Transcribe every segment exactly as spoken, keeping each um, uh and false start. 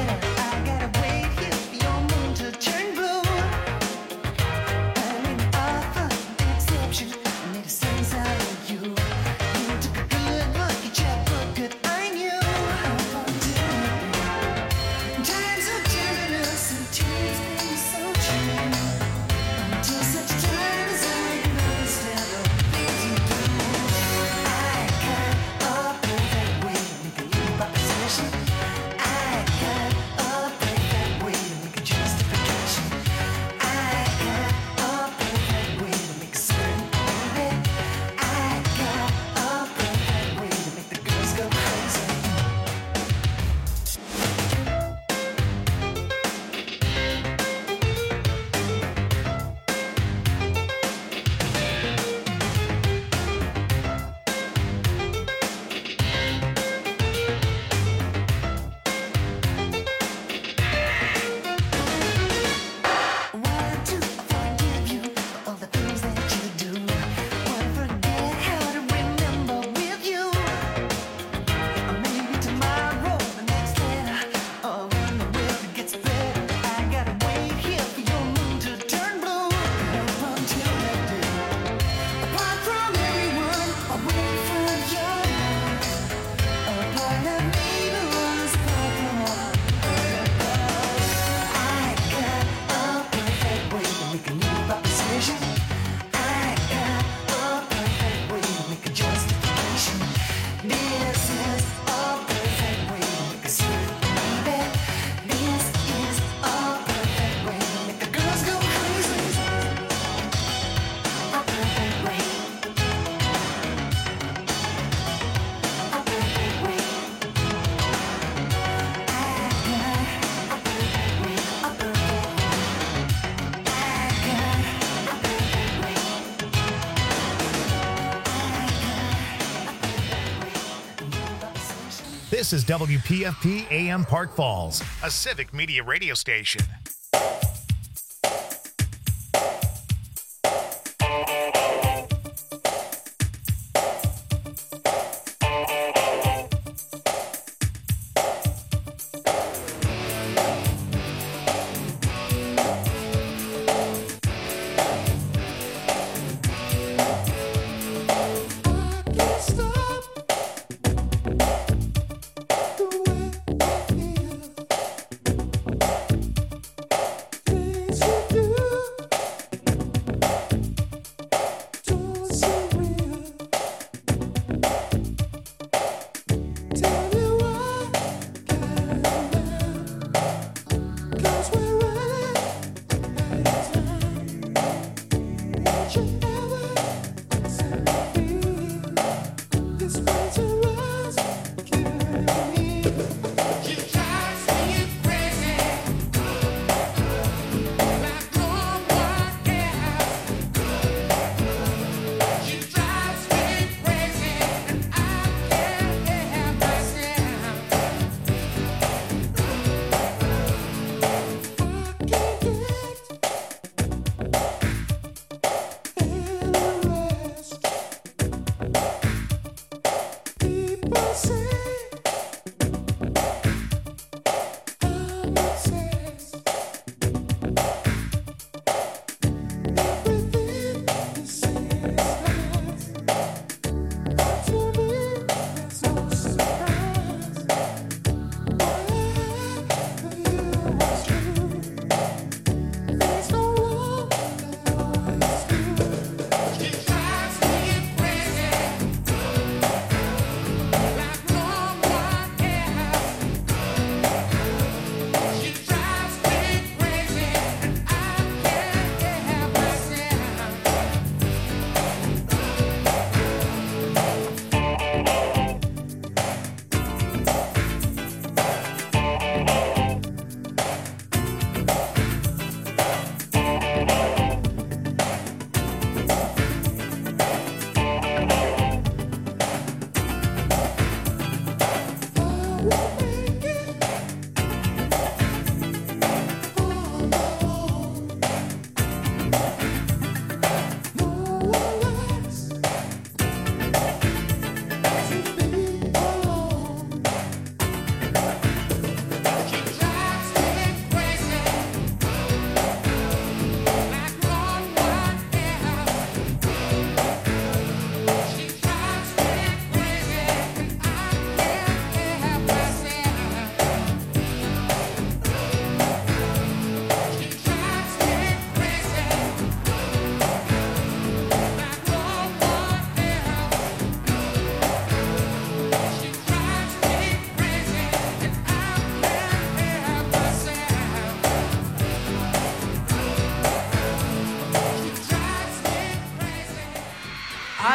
This is W P F P A M Park Falls, a civic media radio station.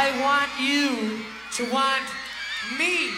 I want you to want me.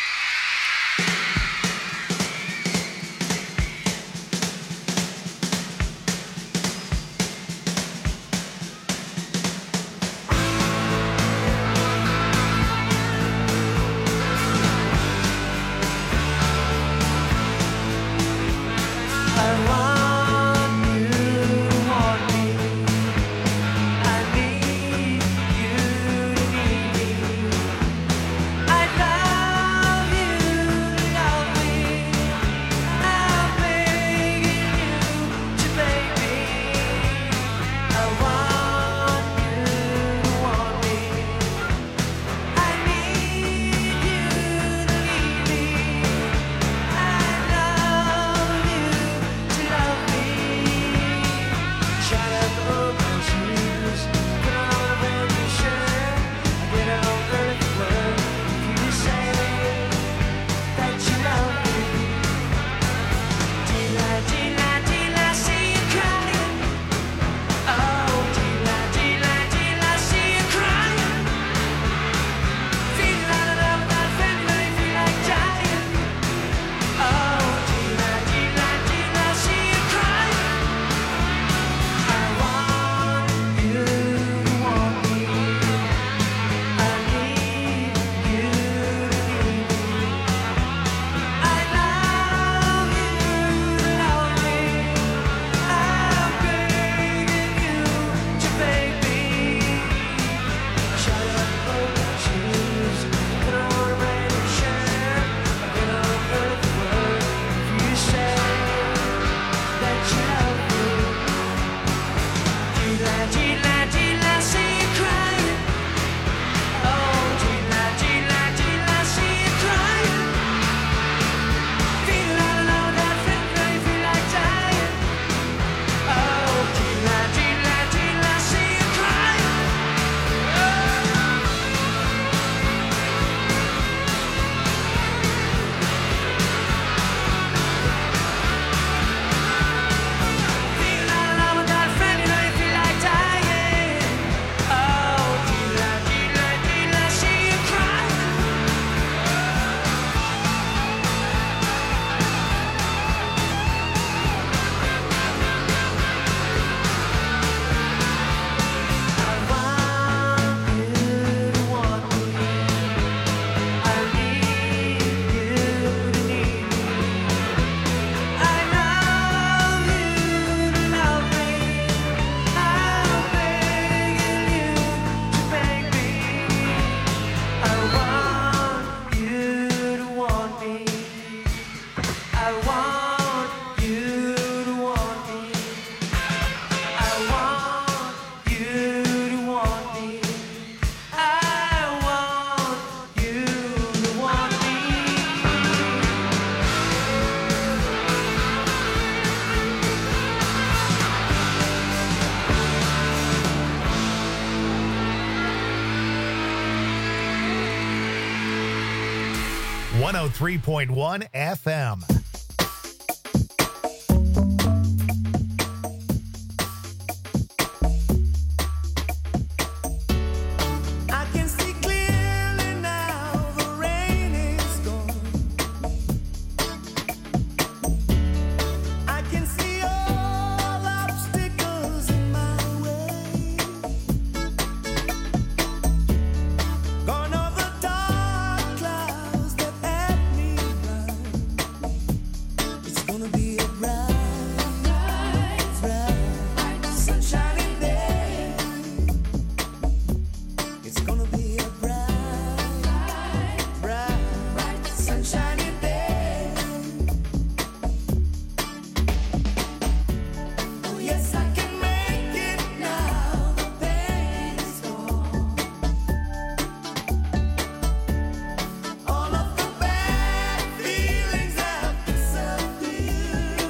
one oh three point one F M. All of the bad feelings have disappeared.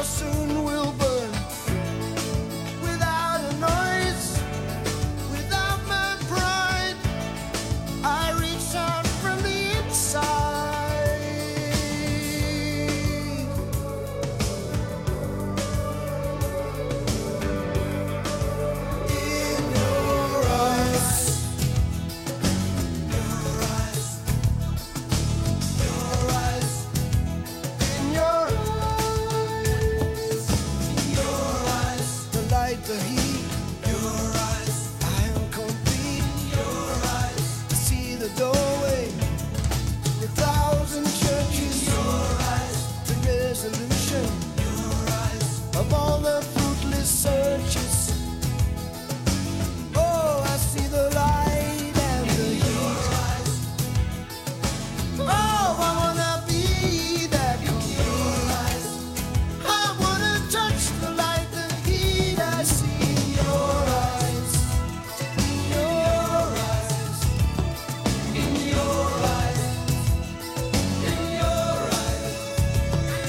soon will burn without a noise, without my pride. I reach out from the inside. In your eyes, your eyes, your eyes, in your eyes, your eyes, the light, the heat, your eyes, I am complete, your eyes, I see the doorway, the thousand churches, your eyes, the resolution, your eyes, of all the fruitless searches. Oh, I see the light and the heat. Oh, I wanna be that complete. I wanna touch the light, the heat. I see in your eyes, in your eyes, in your eyes, in your eyes.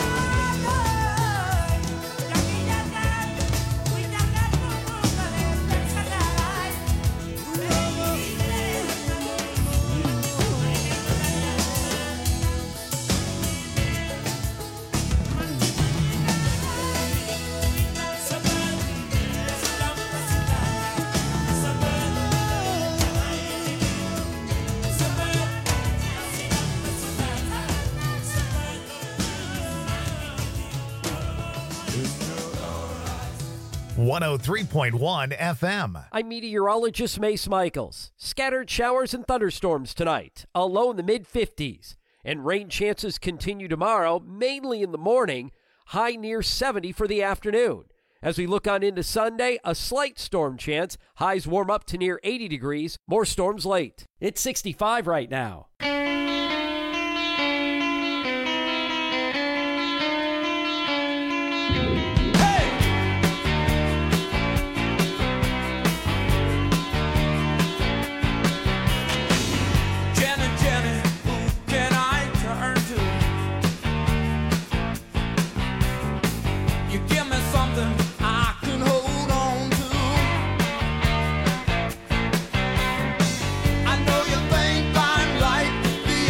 one oh three point one F M. I'm meteorologist Mace Michaels. Scattered showers and thunderstorms tonight, a low in the mid fifties. And rain chances continue tomorrow, mainly in the morning, high near seventy for the afternoon. As we look on into Sunday, a slight storm chance. Highs warm up to near eighty degrees. More storms late. It's sixty-five right now. Jenny, Jenny, who can I turn to? You give me something I can hold on to. I know you think I'm like the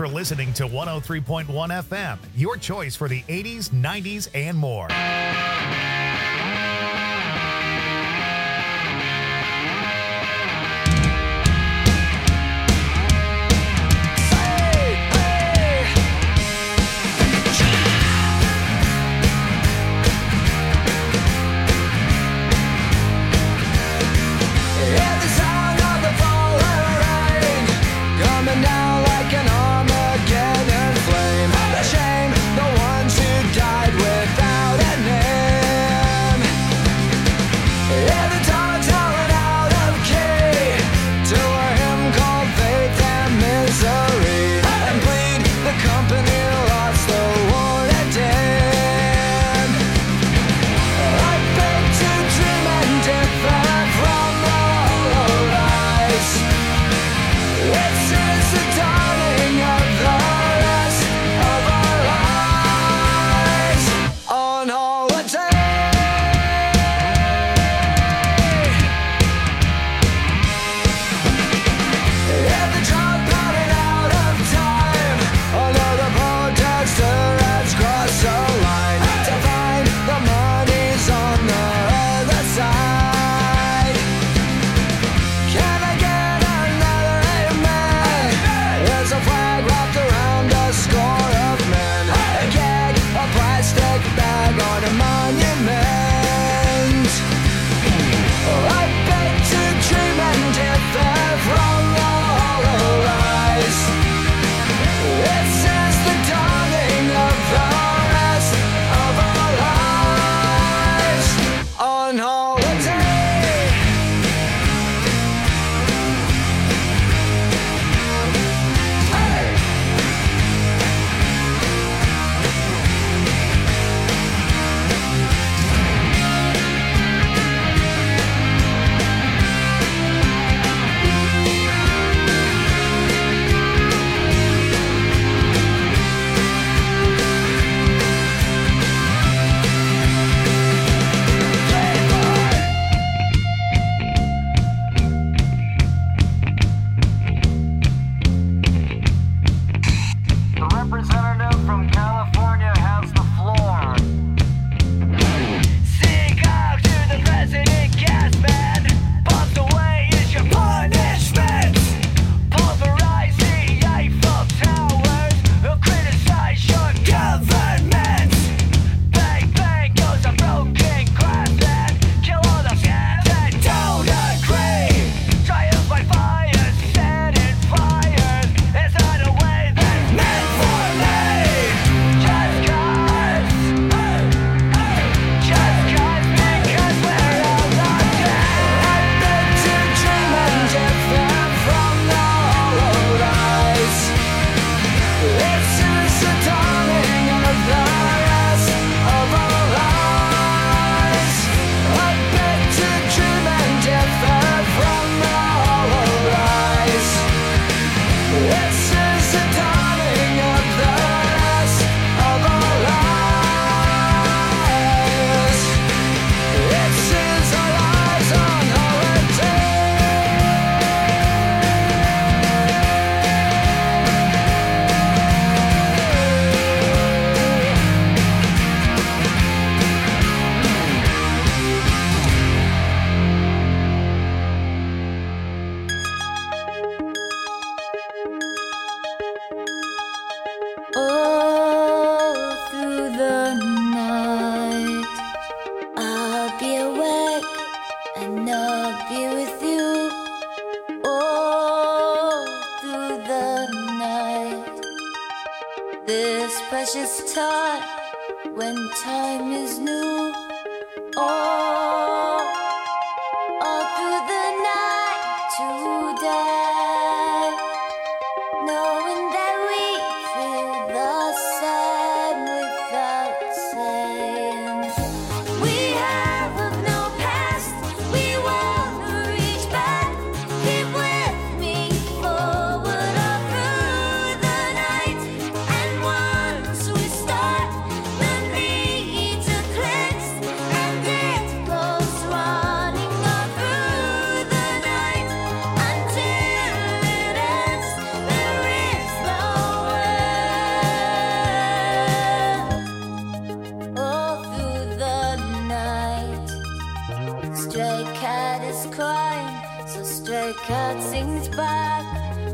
for listening to one oh three point one F M, your choice for the eighties, nineties, and more. precious time when time is new. Oh, all through the night today, knowing that we feel the same without saying. We have of no past, we wanna reach back. Keep with me forward all through the night. And once we start, the need to cleanse, and it goes cat is crying, so stray cat sings back.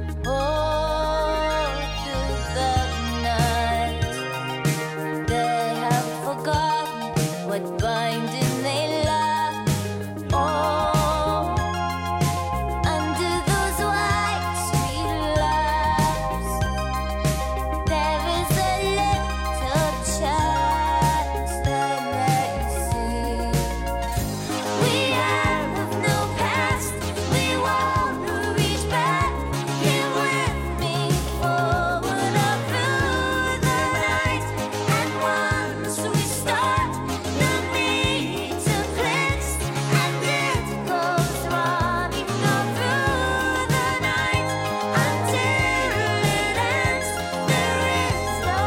Oh, through the night, they have forgotten what binding they lack. Oh, under those white street lamps, there is a little chance they may see. We have no past, we want to reach back. Here with me, forward up through the night. And once we start, the need to cleanse, and it goes running all through the night until it ends. There is no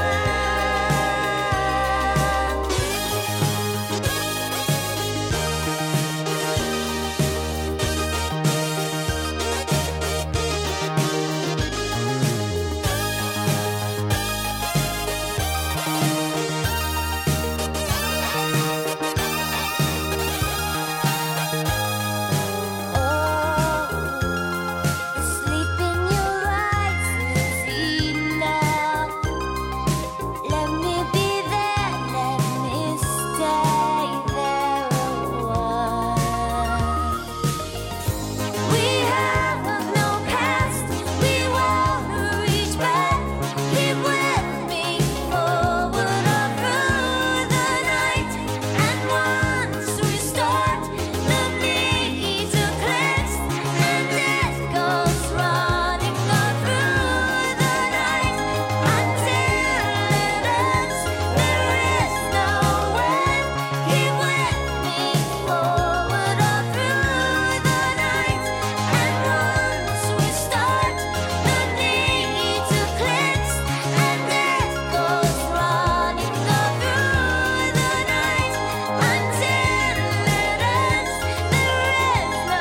the sleep in your eyes is enough. Let me be there, let me stay there a while. We have no past, we want to reach back. Keep with me, forward up through the night. And once we start, the need to cleanse, and it goes running all through the night until it ends. There is no end. Keep with me, forward up through the night. And once we start, the need to cleanse, and it goes running all through the night until it ends. There is no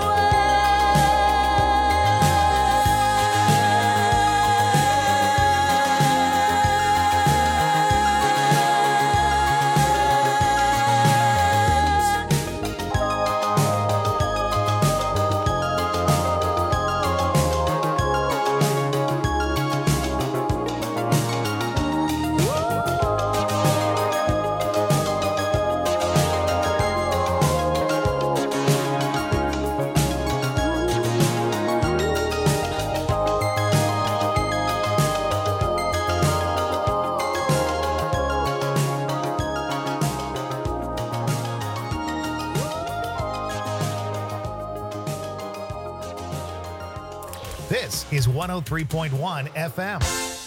This is one oh three point one F M.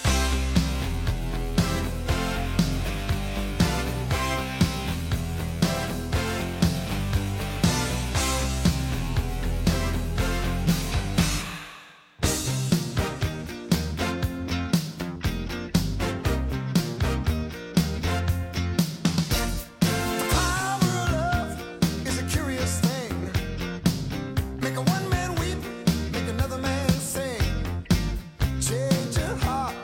Power of love is a curious thing. Make a one man weep, make another man sing. Change your heart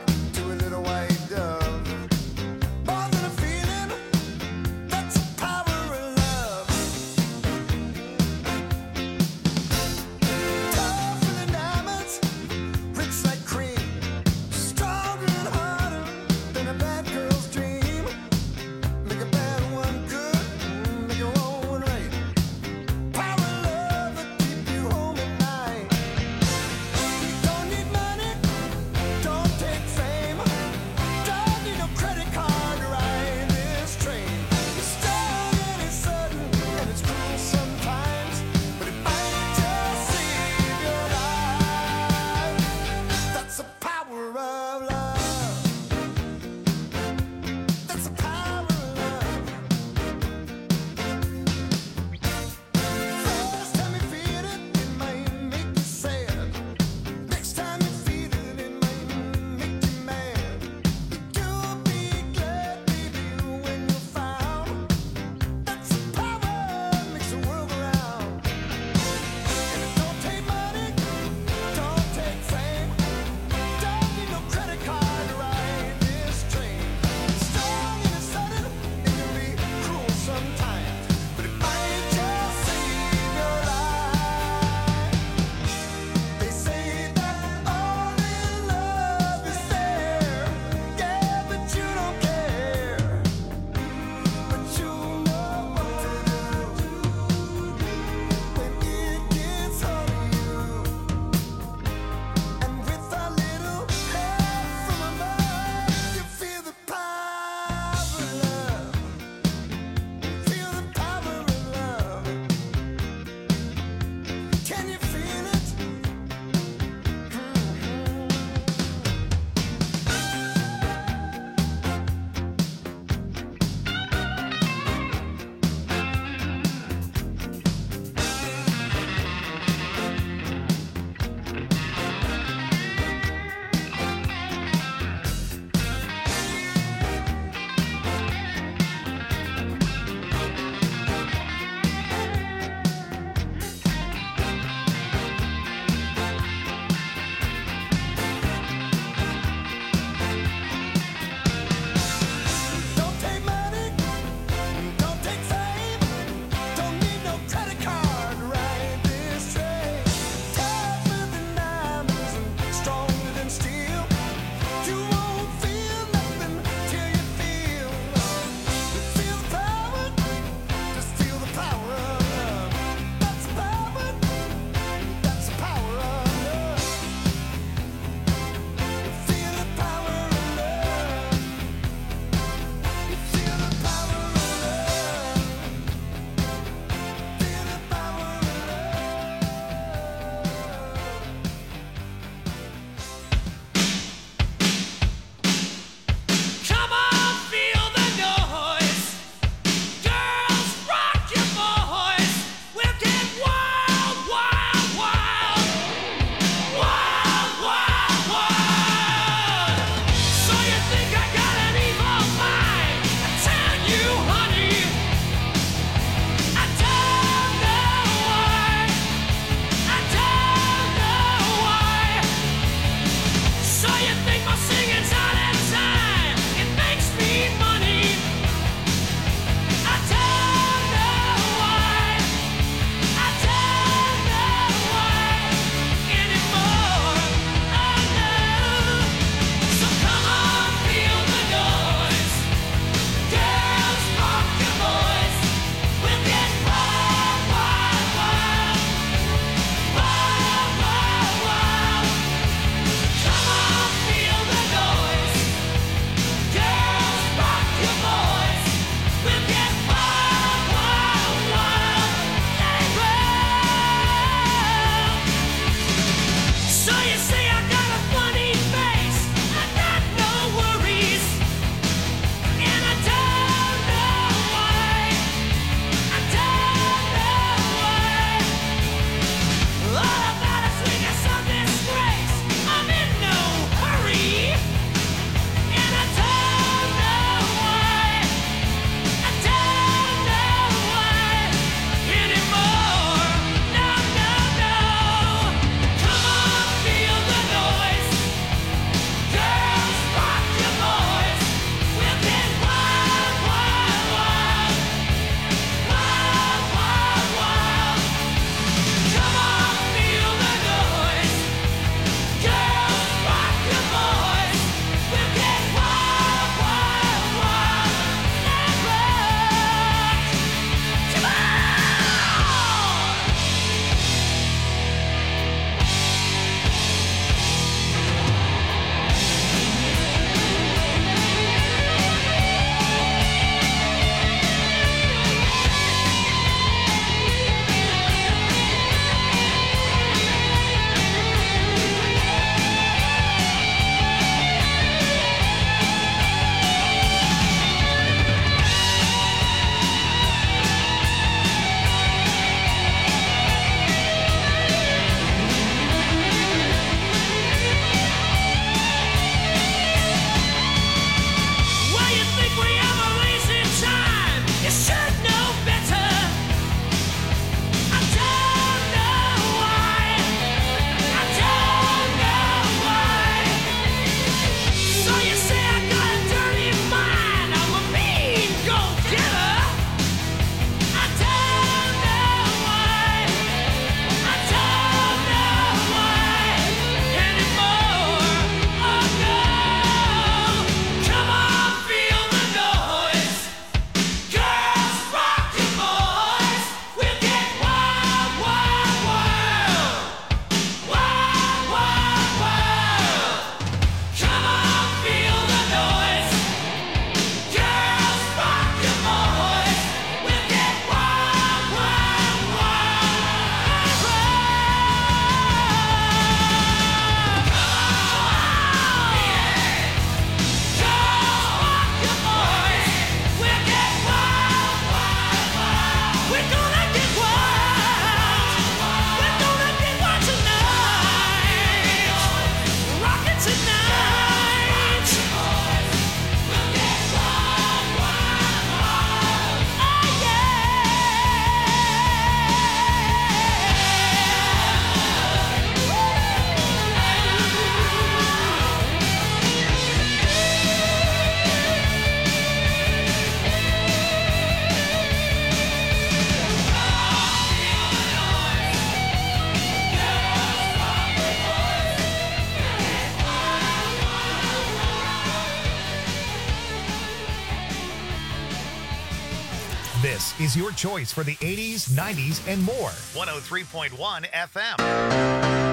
This is your choice for the eighties, nineties, and more. one oh three point one F M.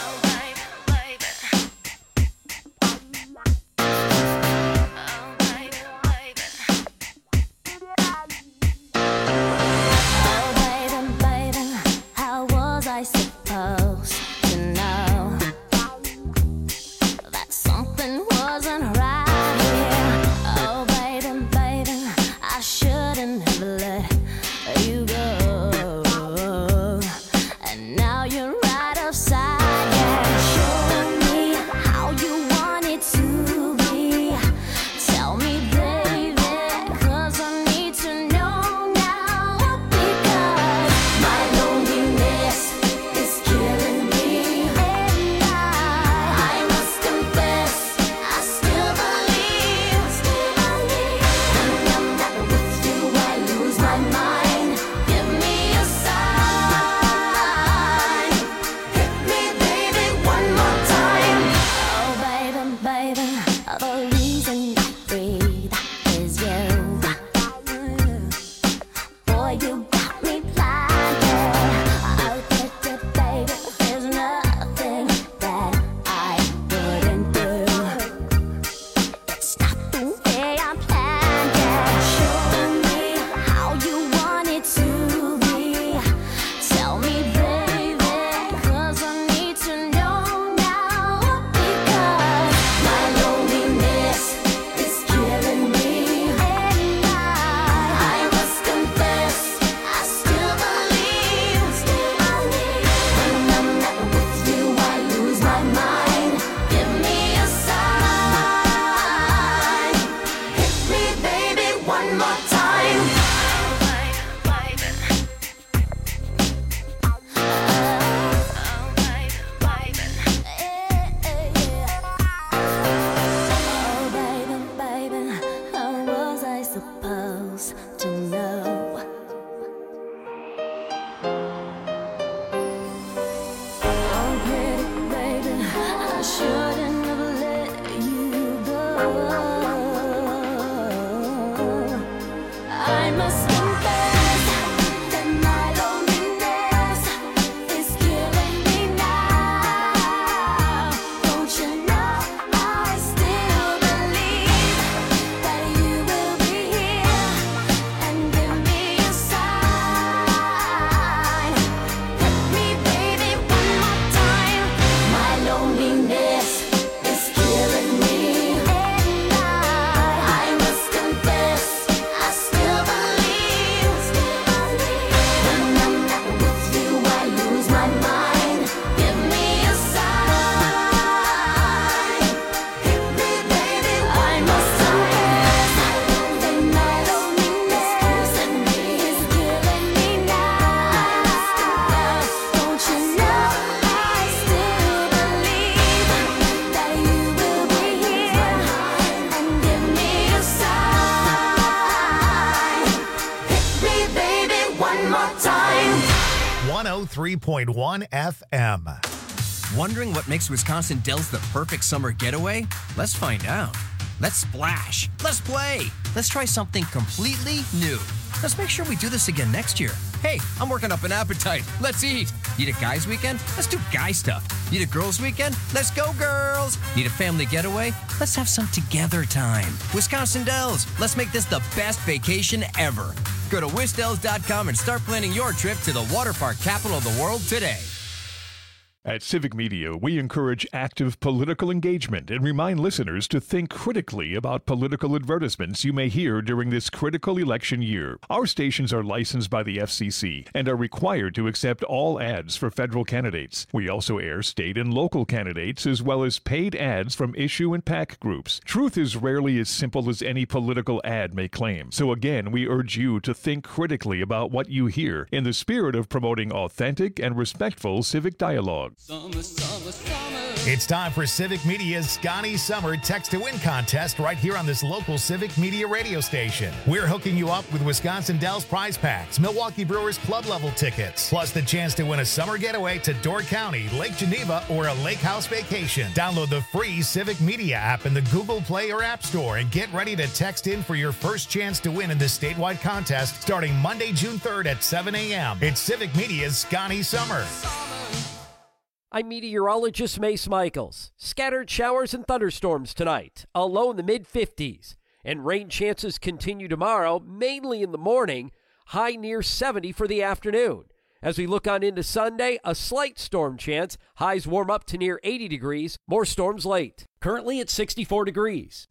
one oh three point one F M. Wondering what makes Wisconsin Dells the perfect summer getaway? Let's find out. Let's splash. Let's play. Let's try something completely new. Let's make sure we do this again next year. Hey, I'm working up an appetite. Let's eat. Need a guys weekend? Let's do guy stuff. Need a girls weekend? Let's go girls. Need a family getaway? Let's have some together time. Wisconsin Dells, let's make this the best vacation ever. Go to wisdells dot com and start planning your trip to the water park capital of the world today. At Civic Media, we encourage active political engagement and remind listeners to think critically about political advertisements you may hear during this critical election year. Our stations are licensed by the F C C and are required to accept all ads for federal candidates. We also air state and local candidates as well as paid ads from issue and PAC groups. Truth is rarely as simple as any political ad may claim. So again, we urge you to think critically about what you hear in the spirit of promoting authentic and respectful civic dialogue. soon. Summer, summer, summer. It's time for Civic Media's Scotty Summer Text to Win contest right here on this local Civic Media radio station. We're hooking you up with Wisconsin Dells prize packs, Milwaukee Brewers club level tickets, plus the chance to win a summer getaway to Door County, Lake Geneva, or a lake house vacation. Download the free Civic Media app in the Google Play or App Store and get ready to text in for your first chance to win in this statewide contest starting Monday, June third at seven a.m. It's Civic Media's Scotty Summer. I'm meteorologist Mace Michaels. Scattered showers and thunderstorms tonight, a low in the mid fifties. And rain chances continue tomorrow, mainly in the morning, high near seventy for the afternoon. As we look on into Sunday, a slight storm chance. Highs warm up to near eighty degrees. More storms late. Currently at sixty-four degrees.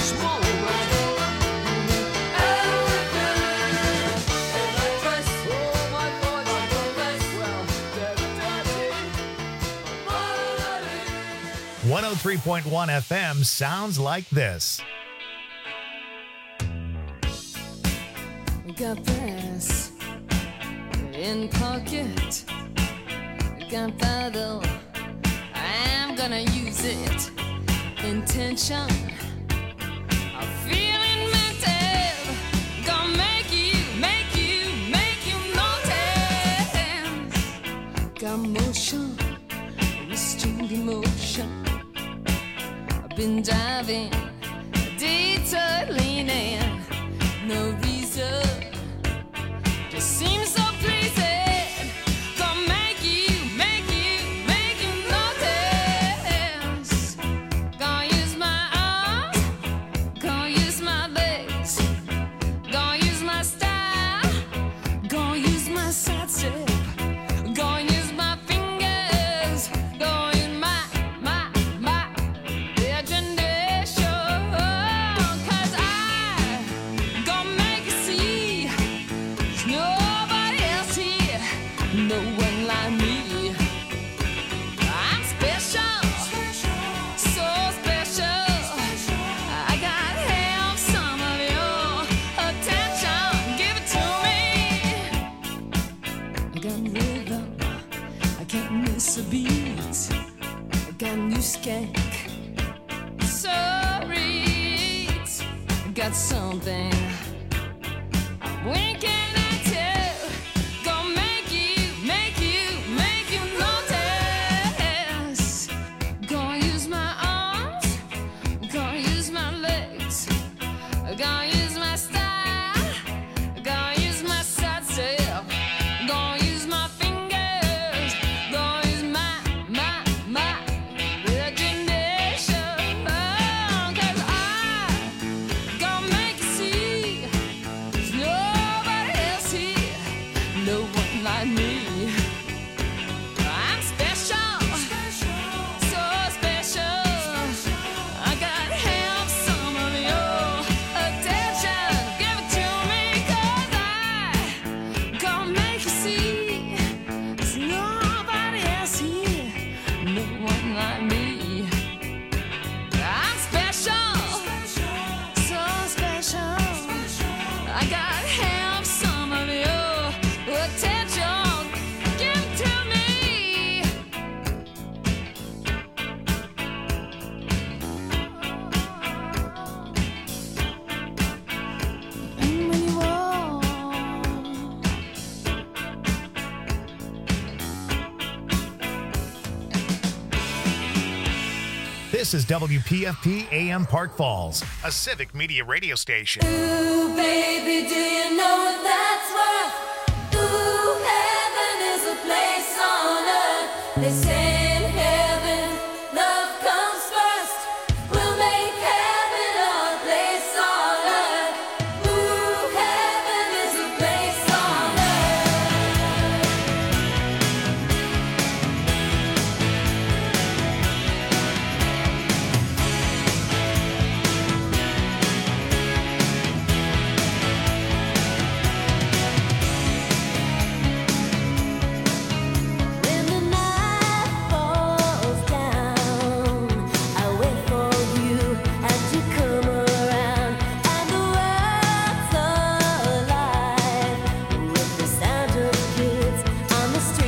one oh three point one F M sounds like this. Got brass in pocket, got paddle, I'm gonna use it. Intention, I'm feeling mental, gonna make you, make you, make you notice. Got motion, restrained emotion. I've been diving, detour leaning, no reason. Just seems so pleasing. Gonna make you, make you, make you notice. Gonna use my arms, gonna use my legs, gonna use my style, gonna use my side step, gonna use my fingers, gonna use my, my, my imagination. 'Cause I gonna make you see. Nobody else here, no one like me. I'm special, so special. I got half some of your attention. Give it to me. I got rhythm, I can't miss a beat. I got new skank, sorry. I got something. Winking at you, gonna make you, make you, make you notice. Gonna use my arms, gonna use my legs, gonna use my style, gonna use my side step, gonna use my fingers, gonna use my, my, my imagination. 'Cause I gonna make you see. There's nobody else here, no one like me. I'm special, so special. I got half some of your attention. Give it to me, 'cause I gonna make you see. There's nobody else here, no one like me. I'm special, so special. I got half some of your attention. Give it to me. And when you walk, This is W P F P A M Park Falls, a civic media radio station. Ooh, baby, do you know what that's worth?